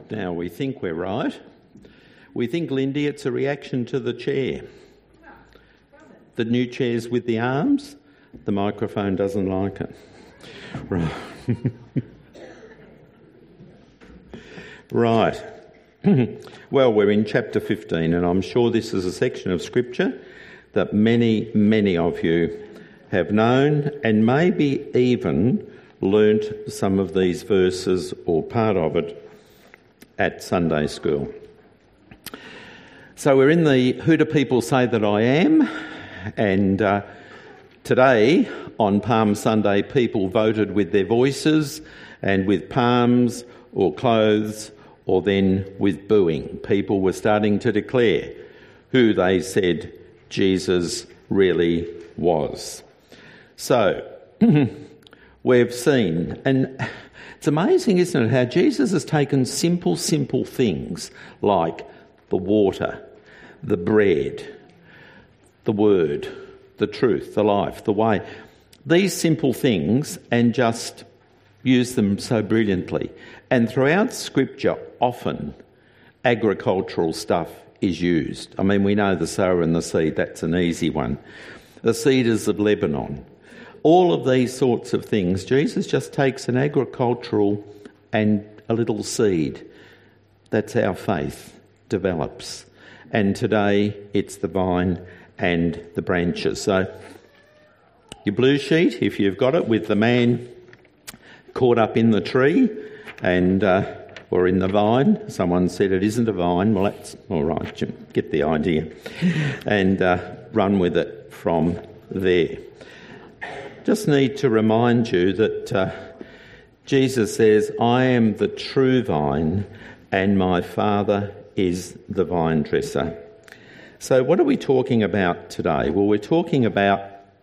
Now, we think we're right. We think, Lindy, it's a reaction to the chair. The new chairs with the arms, the microphone doesn't like it. Right. Right. Well, we're in chapter 15, and I'm sure this is a section of Scripture that many, many of you have known and maybe even learnt some of these verses or part of it at Sunday school. So we're in the Who Do People Say That I Am? And today, on Palm Sunday, people voted with their voices and with palms or clothes or then with booing. People were starting to declare who they said Jesus really was. So, we've seen, and it's amazing, isn't it, how Jesus has taken simple things like the water, the bread, the word, the truth, the life, the way, these simple things, and just used them so brilliantly. And throughout Scripture, often agricultural stuff is used. I mean, we know the sower and the seed, that's an easy one. The cedars of Lebanon. All of these sorts of things, Jesus just takes an agricultural and a little seed. That's how faith develops. And today it's the vine and the branches. So your blue sheet, if you've got it, with the man caught up in the tree and or in the vine. Someone said it isn't a vine. Well, that's all right, Jim. Get the idea. And run with it from there. Just need to remind you that Jesus says, I am the true vine and my Father is the vine dresser. So what are we talking about today? Well, we're talking about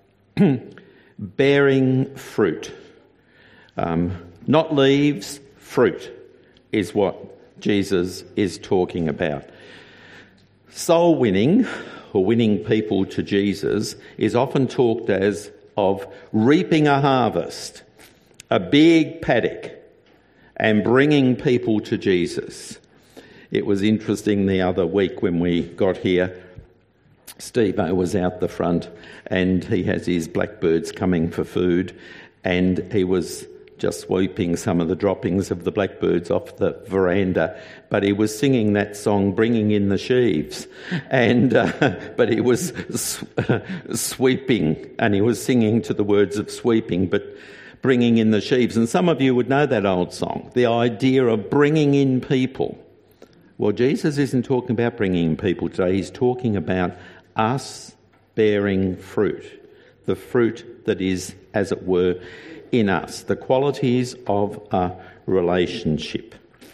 bearing fruit. Not leaves, fruit is what Jesus is talking about. Soul winning, or winning people to Jesus, is often talked as of reaping a harvest, a big paddock, and bringing people to Jesus. It was interesting the other week when we got here, Steve-O was out the front and he has his blackbirds coming for food, and he was just sweeping some of the droppings of the blackbirds off the veranda, but he was singing that song, Bringing in the Sheaves, and but he was sweeping, and he was singing to the words of sweeping, but bringing in the sheaves. And some of you would know that old song, the idea of bringing in people. Well, Jesus isn't talking about bringing in people today, he's talking about us bearing fruit, the fruit that is, as it were, in us, the qualities of a relationship.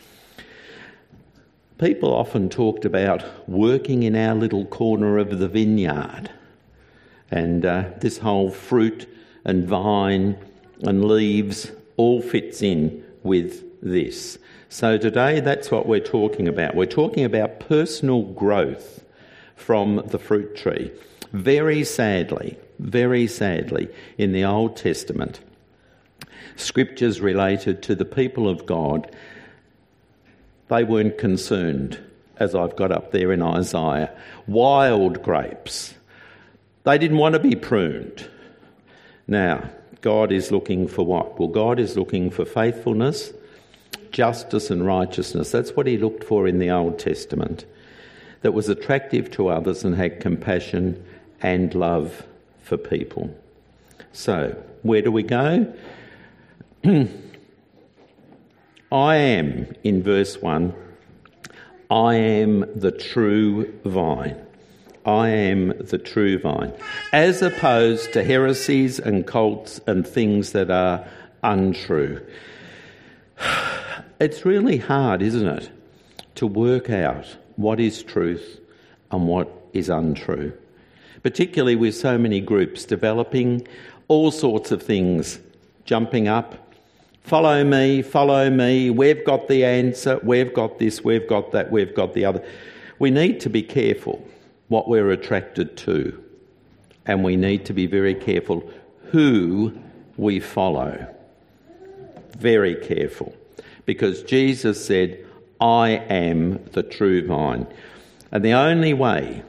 People often talked about working in our little corner of the vineyard, and this whole fruit and vine and leaves all fits in with this. So today that's what we're talking about. We're talking about personal growth from the fruit tree. Very sadly, in the Old Testament, Scriptures related to the people of God, they weren't concerned, as I've got up there in Isaiah. Wild grapes. They didn't want to be pruned. Now, God is looking for what? Well, God is looking for faithfulness, justice and righteousness. That's what he looked for in the Old Testament. That was attractive to others and had compassion and love for people. So, where do we go? I am, in verse 1, I am the true vine. I am the true vine. As opposed to heresies and cults and things that are untrue. It's really hard, isn't it, to work out what is truth and what is untrue. Particularly with so many groups developing all sorts of things, jumping up. Follow me, we've got the answer, we've got this, we've got that, we've got the other. We need to be careful what we're attracted to, and we need to be very careful who we follow. Very careful. Because Jesus said, I am the true vine. And the only way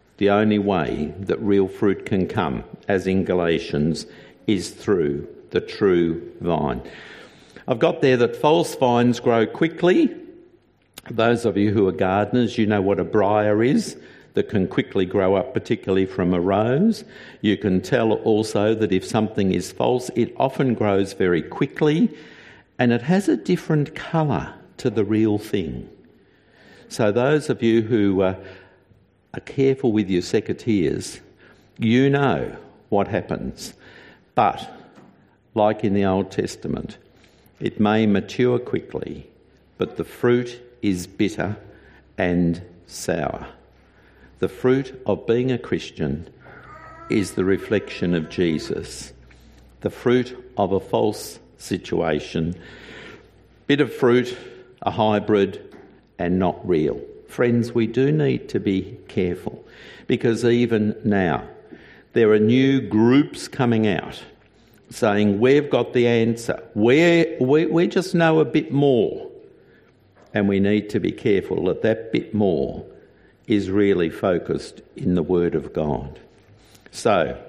that real fruit can come, as in Galatians, is through the true vine. I've got there that false vines grow quickly. Those of you who are gardeners, you know what a briar is, that can quickly grow up, particularly from a rose. You can tell also that if something is false, it often grows very quickly and it has a different colour to the real thing. So those of you who are careful with your secateurs, you know what happens. But, like in the Old Testament, it may mature quickly, but the fruit is bitter and sour. The fruit of being a Christian is the reflection of Jesus. The fruit of a false situation, bitter fruit, a hybrid, and not real. Friends, we do need to be careful, because even now there are new groups coming out saying we've got the answer. We just know a bit more, and we need to be careful that that bit more is really focused in the Word of God. So,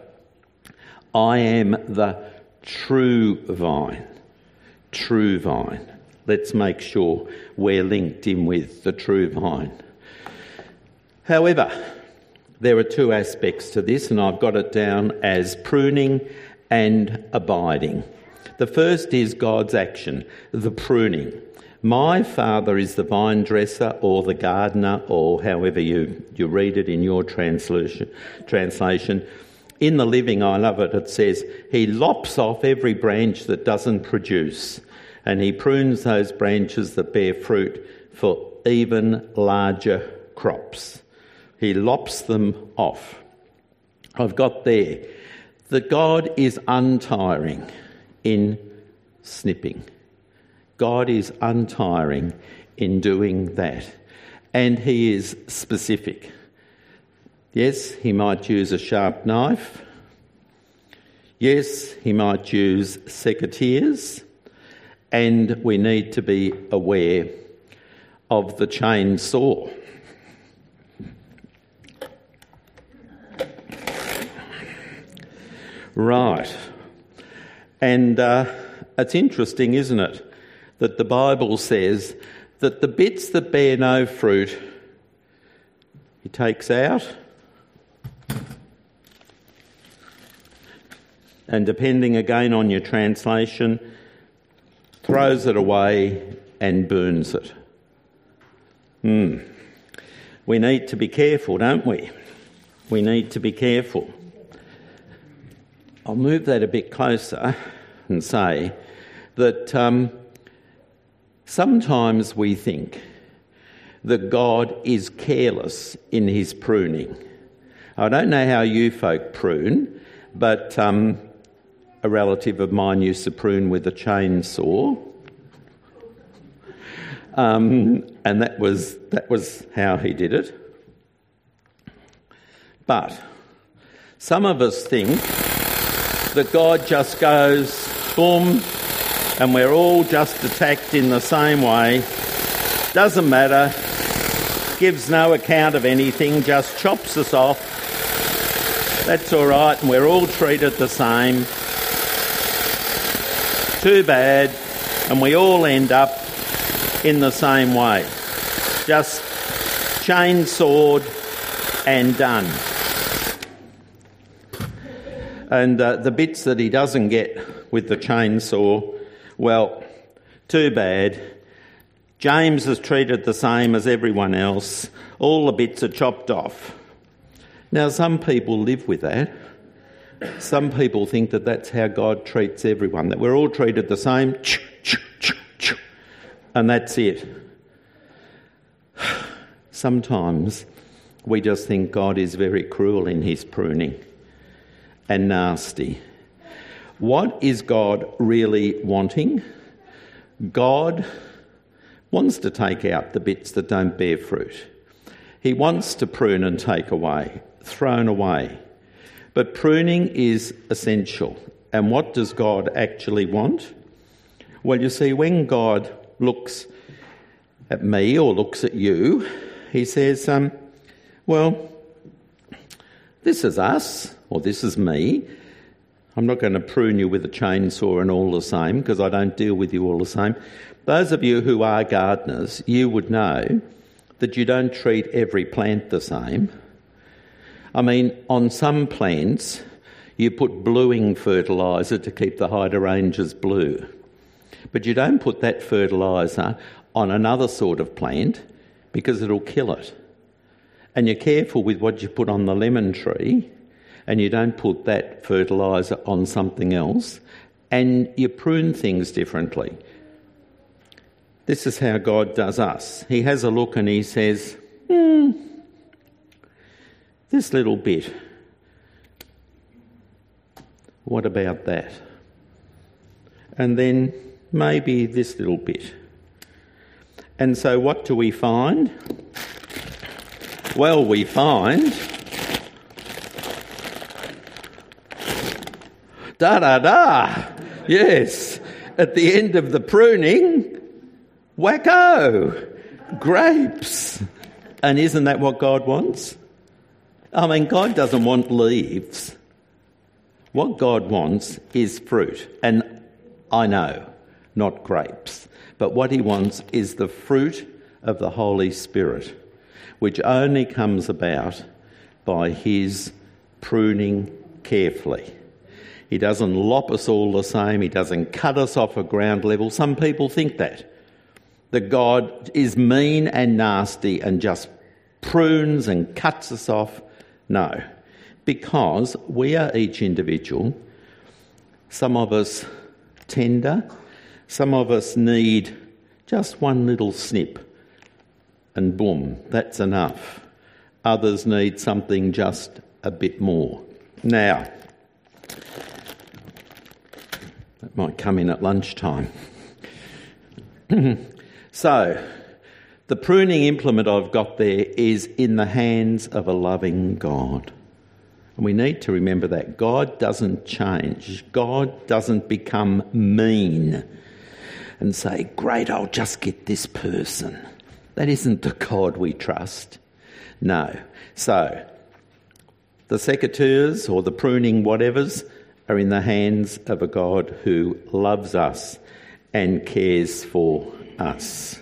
I am the true vine. True vine. Let's make sure we're linked in with the true vine. However, there are two aspects to this, and I've got it down as pruning and abiding. The first is God's action, the pruning. My Father is the vine dresser or the gardener, or however you read it in your translation. In the Living, I love it, it says, He lops off every branch that doesn't produce, and He prunes those branches that bear fruit for even larger crops. He lops them off. I've got there that God is untiring in snipping. God is untiring in doing that. And He is specific. Yes, He might use a sharp knife. Yes, He might use secateurs. And we need to be aware of the chainsaw. Right. And it's interesting, isn't it, that the Bible says that the bits that bear no fruit, He takes out, and depending again on your translation, throws it away and burns it. We need to be careful, don't we? We need to be careful. I'll move that a bit closer and say that sometimes we think that God is careless in His pruning. I don't know how you folk prune, but a relative of mine used to prune with a chainsaw, and that was how he did it. But some of us think that God just goes, boom, and we're all just attacked in the same way. Doesn't matter, gives no account of anything, just chops us off. That's all right, and we're all treated the same. Too bad, and we all end up in the same way. Just chainsawed and done. And the bits that he doesn't get with the chainsaw, well, too bad. James is treated the same as everyone else. All the bits are chopped off. Now, some people live with that. Some people think that that's how God treats everyone, that we're all treated the same, and that's it. Sometimes we just think God is very cruel in His pruning and nasty. What is God really wanting? God wants to take out the bits that don't bear fruit. He wants to prune and take away, thrown away. But pruning is essential. And what does God actually want? Well, you see, when God looks at me or looks at you, he says, well, this is us, or this is me. I'm not going to prune you with a chainsaw and all the same, because I don't deal with you all the same. Those of you who are gardeners, you would know that you don't treat every plant the same. I mean, on some plants, you put bluing fertiliser to keep the hydrangeas blue. But you don't put that fertiliser on another sort of plant because it'll kill it. And you're careful with what you put on the lemon tree, and you don't put that fertiliser on something else, and you prune things differently. This is how God does us. He has a look and he says, this little bit, what about that? And then maybe this little bit. And so what do we find? Well, we find yes, at the end of the pruning, wacko, grapes. And isn't that what God wants? I mean, God doesn't want leaves. What God wants is fruit. And I know, not grapes. But what he wants is the fruit of the Holy Spirit, which only comes about by his pruning carefully. He doesn't lop us all the same. He doesn't cut us off at ground level. Some people think that God is mean and nasty and just prunes and cuts us off. No, because we are each individual. Some of us tender, some of us need just one little snip and boom, that's enough. Others need something just a bit more. Now, that might come in at lunchtime. So, the pruning implement I've got there is in the hands of a loving God. And we need to remember that. God doesn't change. God doesn't become mean and say, great, I'll just get this person. That isn't the God we trust. No. So, the secateurs or the pruning whatevers are in the hands of a God who loves us and cares for us.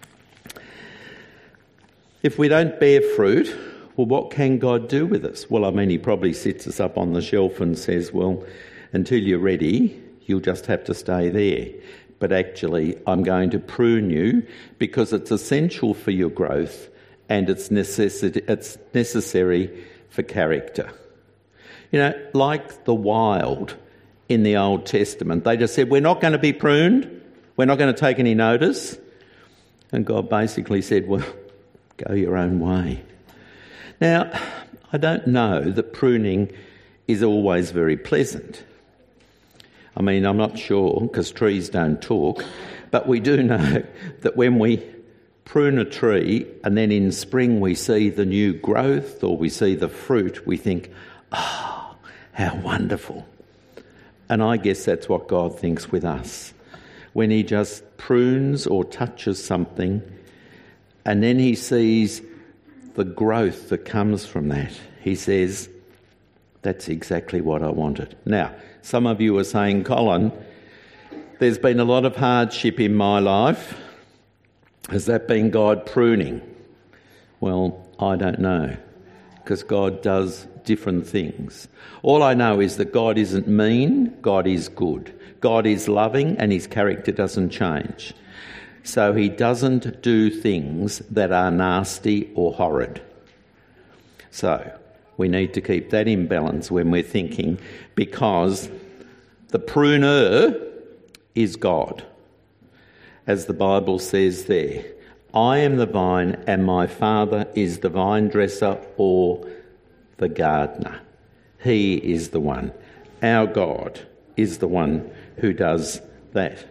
If we don't bear fruit, well, what can God do with us? Well, I mean, he probably sits us up on the shelf and says, well, until you're ready, you'll just have to stay there. But actually, I'm going to prune you because it's essential for your growth and it's necessary for character. You know, like the wild in the Old Testament, they just said, we're not going to be pruned, we're not going to take any notice. And God basically said, well, go your own way. Now, I don't know that pruning is always very pleasant. I mean, I'm not sure, because trees don't talk, but we do know that when we prune a tree and then in spring we see the new growth or we see the fruit, we think, oh, how wonderful. And I guess that's what God thinks with us. When he just prunes or touches something and then he sees the growth that comes from that, he says, that's exactly what I wanted. Now, some of you are saying, Colin, there's been a lot of hardship in my life. Has that been God pruning? Well, I don't know, because God does different things. All I know is that God isn't mean, God is good. God is loving and his character doesn't change. So he doesn't do things that are nasty or horrid. So we need to keep that in balance when we're thinking, because the pruner is God. As the Bible says there, I am the vine and my Father is the vine dresser or the gardener. He is the one. Our God is the one who does that.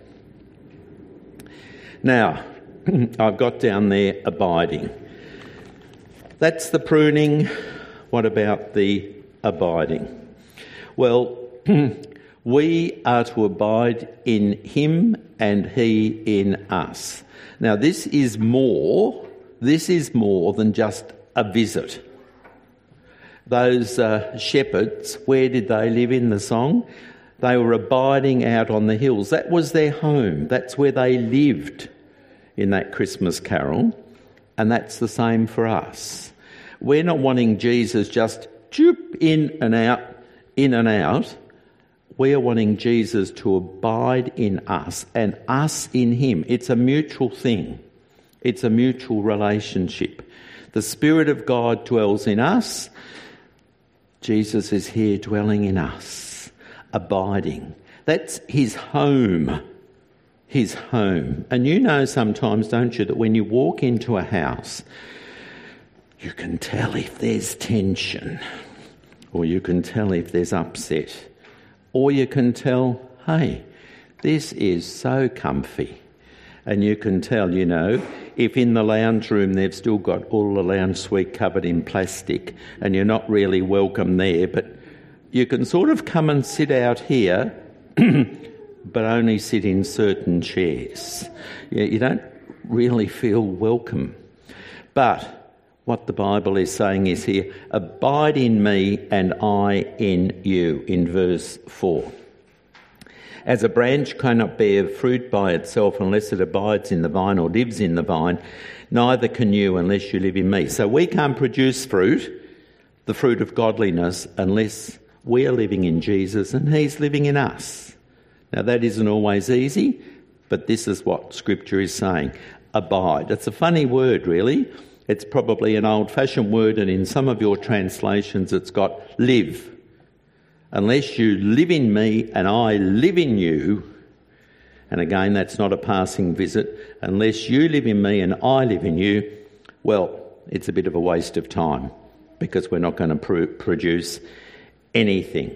Now, I've got down there abiding. That's the pruning. What about the abiding? Well, we are to abide in him and he in us. Now this is more than just a visit. Those shepherds, where did they live in the song? They were abiding out on the hills. That was their home. That's where they lived in that Christmas carol. And that's the same for us. We're not wanting Jesus just in and out. We are wanting Jesus to abide in us and us in him. It's a mutual thing. It's a mutual relationship. The Spirit of God dwells in us. Jesus is here dwelling in us, abiding. That's his home. His home. And you know sometimes, don't you, that when you walk into a house, you can tell if there's tension, or you can tell if there's upset, or you can tell, hey, this is so comfy. And you can tell, you know, if in the lounge room they've still got all the lounge suite covered in plastic and you're not really welcome there, but you can sort of come and sit out here but only sit in certain chairs. You don't really feel welcome. But what the Bible is saying is here, abide in me and I in you, in verse 4. As a branch cannot bear fruit by itself unless it abides in the vine or lives in the vine, neither can you unless you live in me. So we can't produce fruit, the fruit of godliness, unless we are living in Jesus and he's living in us. Now that isn't always easy, but this is what Scripture is saying. Abide. It's a funny word, really. It's probably an old-fashioned word, and in some of your translations it's got live. Unless you live in me and I live in you, and again that's not a passing visit, unless you live in me and I live in you, well, it's a bit of a waste of time because we're not going to produce anything.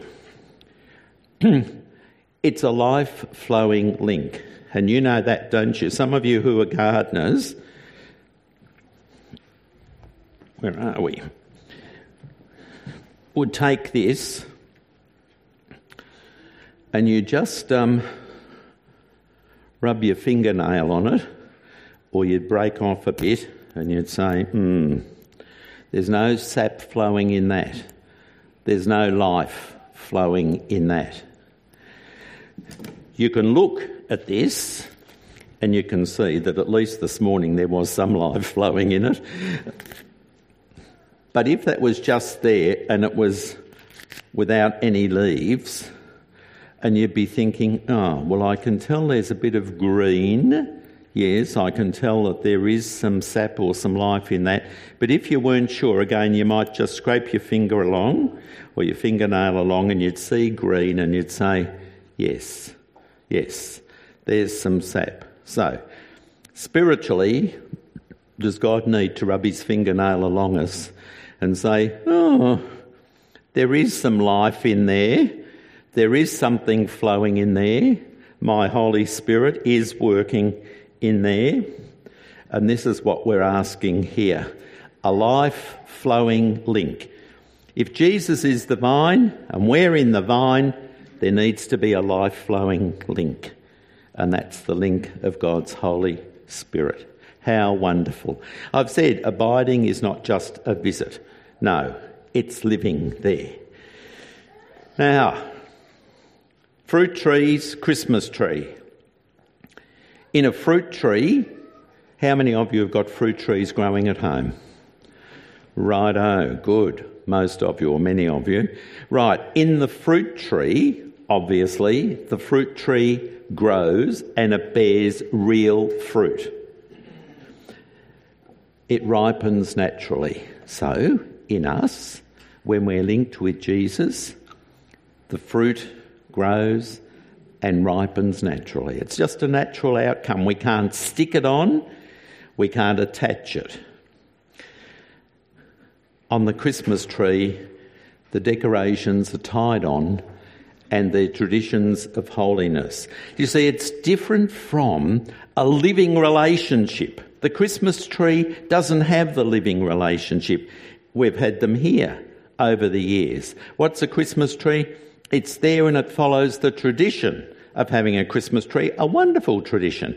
It's a life-flowing link, and you know that, don't you? Some of you who are gardeners, where are we, would take this and you just rub your fingernail on it, or you'd break off a bit and you'd say, there's no sap flowing in that. There's no life flowing in that. You can look at this and you can see that at least this morning there was some life flowing in it. But if that was just there and it was without any leaves, and you'd be thinking, oh, well, I can tell there's a bit of green. Yes, I can tell that there is some sap or some life in that. But if you weren't sure, again, you might just scrape your finger along or your fingernail along and you'd see green and you'd say, yes, there's some sap. So, spiritually, does God need to rub his fingernail along us and say, oh, there is some life in there. There is something flowing in there. My Holy Spirit is working in there. And this is what we're asking here. A life-flowing link. If Jesus is the vine and we're in the vine, there needs to be a life-flowing link. And that's the link of God's Holy Spirit. How wonderful. I've said abiding is not just a visit. No, it's living there. Now, fruit trees, Christmas tree. In a fruit tree, how many of you have got fruit trees growing at home? Righto, good. Most of you, or many of you. Right, in the fruit tree, obviously, the fruit tree grows and it bears real fruit. It ripens naturally. So, in us, when we're linked with Jesus, the fruit grows and ripens naturally. It's just a natural outcome. We can't stick it on. We can't attach it. On the Christmas tree, the decorations are tied on and the traditions of holiness. You see, it's different from a living relationship. The Christmas tree doesn't have the living relationship. We've had them here over the years. What's a Christmas tree? It's there and it follows the tradition of having a Christmas tree, a wonderful tradition.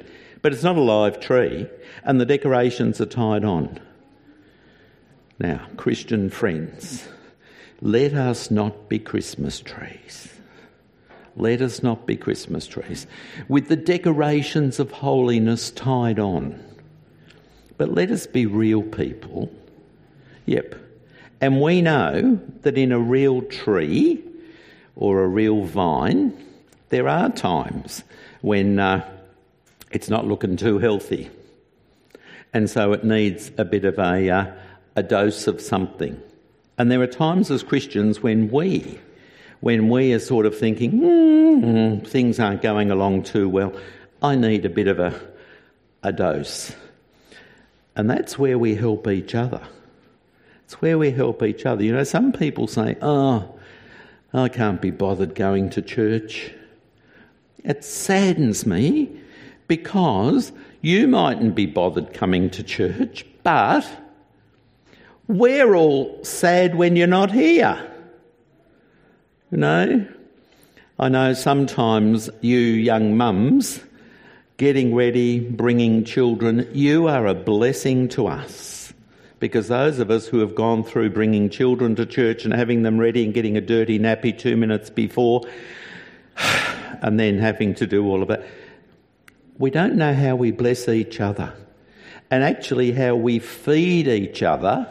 but it's not a live tree, and the decorations are tied on. Now, Christian friends, let us not be Christmas trees. Let us not be Christmas trees with the decorations of holiness tied on. But let us be real people. Yep. And we know that in a real tree or a real vine, there are times when it's not looking too healthy. And so it needs a bit of a dose of something. And there are times as Christians when we are sort of thinking, things aren't going along too well, I need a bit of a dose. And that's where we help each other. It's where we help each other. You know, some people say, I can't be bothered going to church. It saddens me because you mightn't be bothered coming to church, but we're all sad when you're not here. You know, I know sometimes you young mums getting ready, bringing children, you are a blessing to us. Because those of us who have gone through bringing children to church and having them ready and getting a dirty nappy 2 minutes before and then having to do all of it, we don't know how we bless each other and actually how we feed each other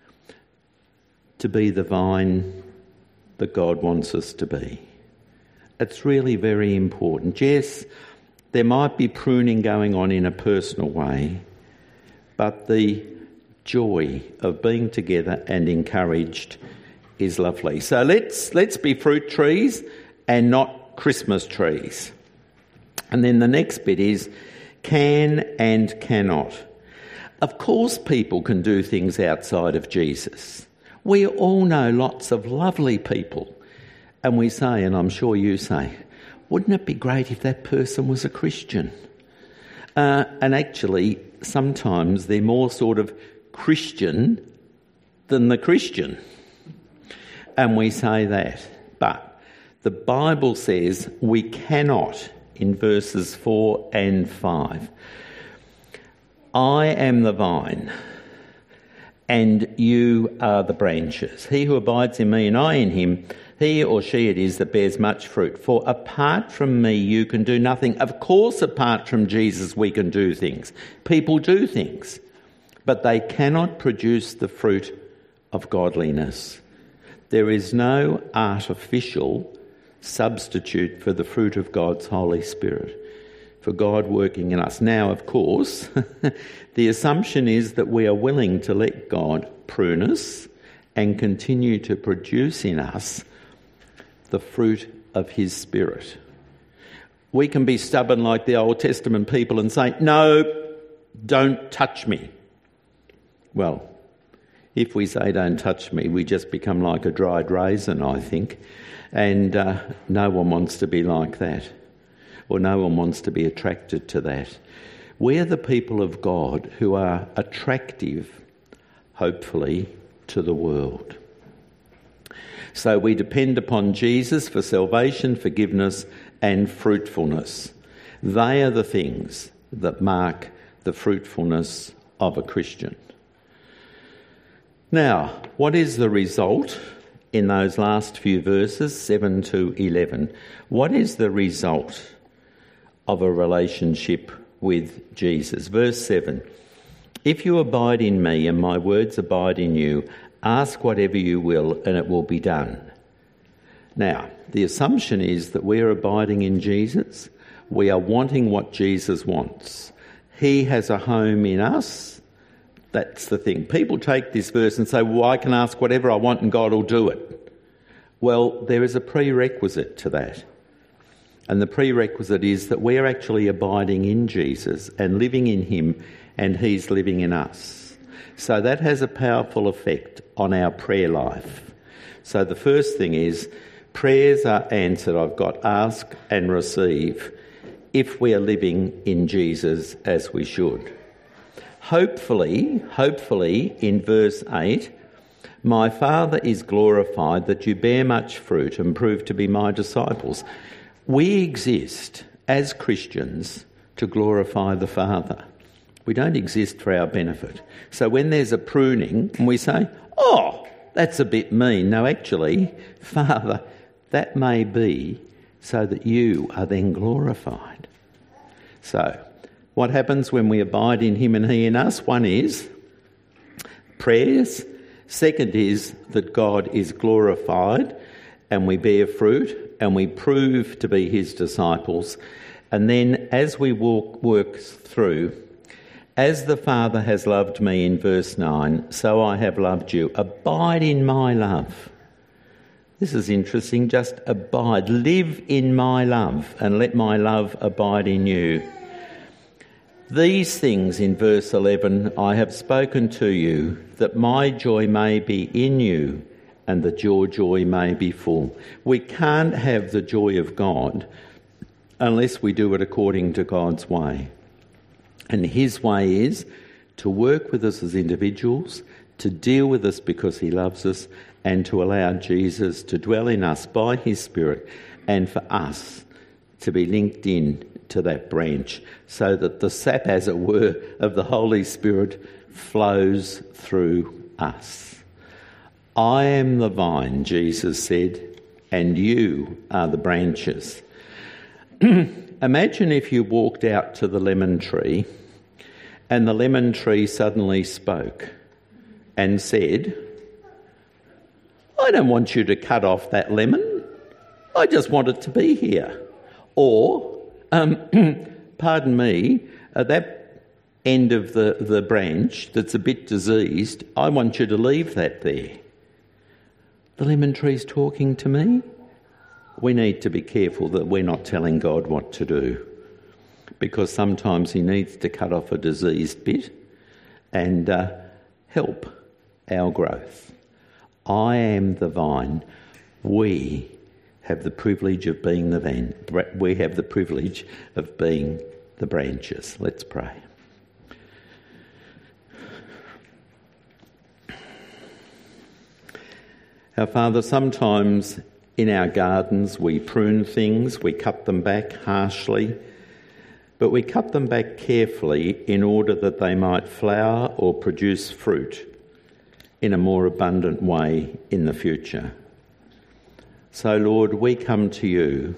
to be the vine that God wants us to be. It's really very important. Yes, there might be pruning going on in a personal way, but the joy of being together and encouraged is lovely. So let's be fruit trees and not Christmas trees. And then the next bit is can and cannot. Of course people can do things outside of Jesus. We all know lots of lovely people. And we say, and I'm sure you say, wouldn't it be great if that person was a Christian? And actually, sometimes they're more sort of Christian than the Christian. And we say that. But the Bible says we cannot, in verses 4 and 5, I am the vine, and you are the branches. He who abides in me and I in him, he or she it is that bears much fruit. For apart from me you can do nothing. Of course, apart from Jesus we can do things. People do things, but they cannot produce the fruit of godliness. There is no artificial substitute for the fruit of God's Holy Spirit, for God working in us. Now, of course, the assumption is that we are willing to let God prune us and continue to produce in us the fruit of his Spirit. We can be stubborn like the Old Testament people and say, no, don't touch me. Well, if we say don't touch me, we just become like a dried raisin, I think. And no one wants to be like that. Or no one wants to be attracted to that. We're the people of God who are attractive, hopefully, to the world. So we depend upon Jesus for salvation, forgiveness and fruitfulness. They are the things that mark the fruitfulness of a Christian. Now, what is the result in those last few verses, 7 to 11? What is the result of a relationship with Jesus? Verse 7, if you abide in me and my words abide in you, ask whatever you will and it will be done. Now, the assumption is that we are abiding in Jesus. We are wanting what Jesus wants. He has a home in us. That's the thing. People take this verse and say, well, I can ask whatever I want and God will do it. Well, there is a prerequisite to that. And the prerequisite is that we are actually abiding in Jesus and living in him, and he's living in us. So that has a powerful effect on our prayer life. So the first thing is prayers are answered. I've got ask and receive if we are living in Jesus as we should. Hopefully, in verse 8, my Father is glorified that you bear much fruit and prove to be my disciples. We exist as Christians to glorify the Father. We don't exist for our benefit. So when there's a pruning and we say, oh, that's a bit mean. No, actually, Father, that may be so that you are then glorified. So what happens when we abide in him and he in us? One is prayers. Second is that God is glorified and we bear fruit and we prove to be his disciples. And then as we work through, as the Father has loved me in verse 9, so I have loved you. Abide in my love. This is interesting. Just abide. Live in my love and let my love abide in you. These things in verse 11 I have spoken to you, that my joy may be in you and that your joy may be full. We can't have the joy of God unless we do it according to God's way. And his way is to work with us as individuals, to deal with us because he loves us, and to allow Jesus to dwell in us by his Spirit, and for us to be linked in to that branch so that the sap, as it were, of the Holy Spirit flows through us. I am the vine, Jesus said, and you are the branches. Imagine if you walked out to the lemon tree and the lemon tree suddenly spoke and said, I don't want you to cut off that lemon. I just want it to be here. Or, pardon me, at that end of the branch that's a bit diseased, I want you to leave that there. The lemon tree's talking to me. We need to be careful that we're not telling God what to do, because sometimes he needs to cut off a diseased bit and help our growth. I am the vine. We have the privilege of being the vine. We have the privilege of being the branches. Let's pray. Our Father, sometimes in our gardens we prune things, we cut them back harshly, but we cut them back carefully in order that they might flower or produce fruit in a more abundant way in the future. So, Lord, we come to you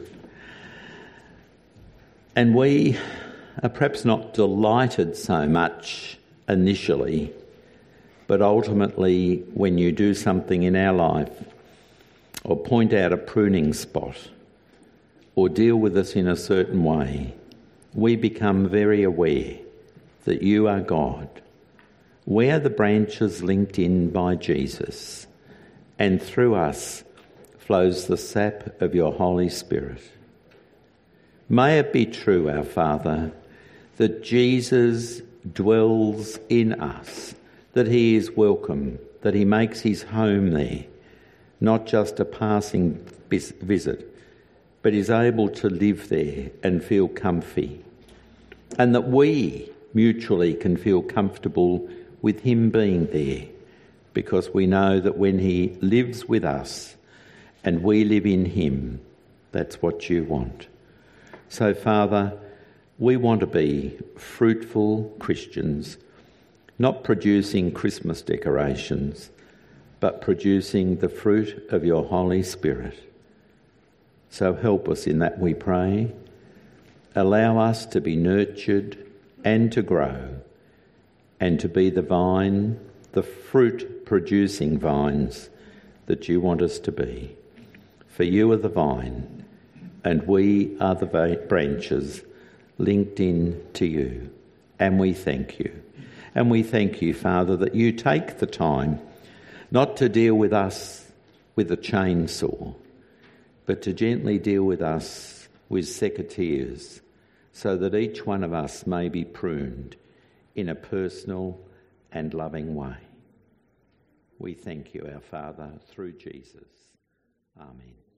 and we are perhaps not delighted so much initially, but ultimately when you do something in our life or point out a pruning spot or deal with us in a certain way, we become very aware that you are God. We are the branches linked in by Jesus, and through us flows the sap of your Holy Spirit. May it be true, our Father, that Jesus dwells in us, that he is welcome, that he makes his home there, not just a passing visit, but is able to live there and feel comfy, and that we mutually can feel comfortable with him being there, because we know that when he lives with us and we live in him, that's what you want. So, Father, we want to be fruitful Christians, not producing Christmas decorations, but producing the fruit of your Holy Spirit. So help us in that, we pray. Allow us to be nurtured and to grow, and to be the vine, the fruit-producing vines that you want us to be. For you are the vine, and we are the branches linked in to you. And we thank you. And we thank you, Father, that you take the time not to deal with us with a chainsaw, but to gently deal with us with secateurs, so that each one of us may be pruned in a personal and loving way. We thank you, our Father, through Jesus. Amen.